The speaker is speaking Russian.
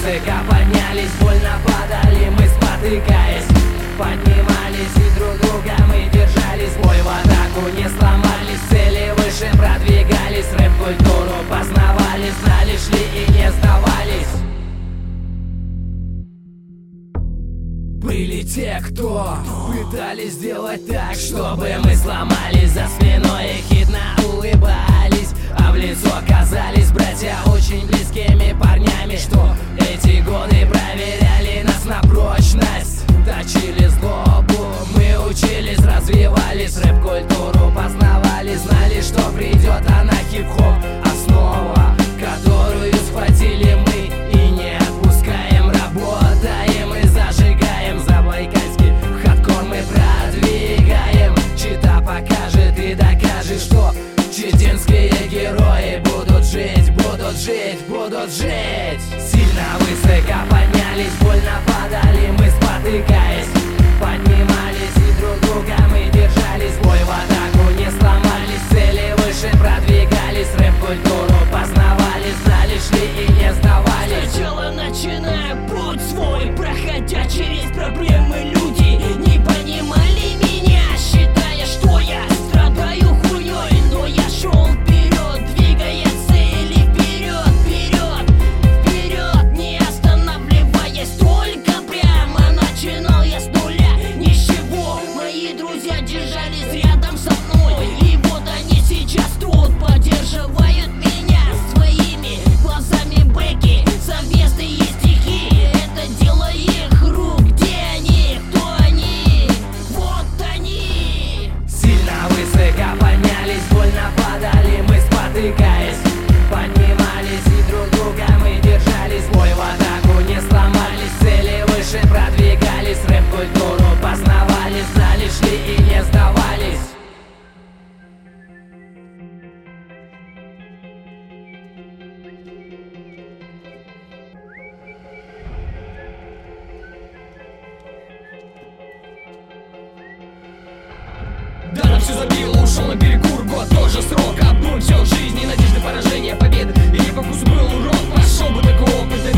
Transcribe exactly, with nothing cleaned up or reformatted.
высоко поднялись, больно падали мы, спотыкаясь. Поднимались и друг друга мы держались, бой в атаку не сломались, цели выше продвигались, рэп-культуру познавали, знали, шли и не сдавались. Были те, кто пытались сделать так, чтобы мы сломались, за спиной их хитно улыбались, а в лицо казались братья очень близкими парнями, что эти годы проверяли нас на прочность. Точили злобу, мы учились, развивались, рэп-культуру познавали, знали, что придет она, хип-хоп, основа, которую схватили мы и не отпускаем, работаем и зажигаем, забайкальский хардкор мы продвигаем. Чита покажет и докажет, что читинские герои будут жить, будут жить, будут жить. Сильно высоко поднялись, больно падали мы, спотыкаясь. Поднимались и друг друга мы держались, бой в атаку не сломались, цели выше продвигались, рэп-культуру познавали, знали, шли и не сдавались. Сначала начиная путь свой, проходя через проблемы, люди не понимали меня, считая, что я страдаю хуйней, но я шел вперед, двигая цели вперед, вперед, вперед, не останавливаясь, только прямо начинал я с нуля. Ничего, мои друзья держались рядом со мной, и вот они сейчас тут поддерживают меня своими глазами бэки, совместные стихи. Это дело их рук, где они, кто они, вот они. Сильно высоко поднялись, больно падали мы, спотыкаясь. Поднимались и друг друга мы держались, бой в атаку не сломались, цели выше продвигались, рэп-культуру познавали, знали, шли и не сдавались. Да, на все забил, ушел на перекур, год тоже срок, обдумал все в жизни, надежды, поражения, победы, или по вкусу был урок, пошел бы такой опыт.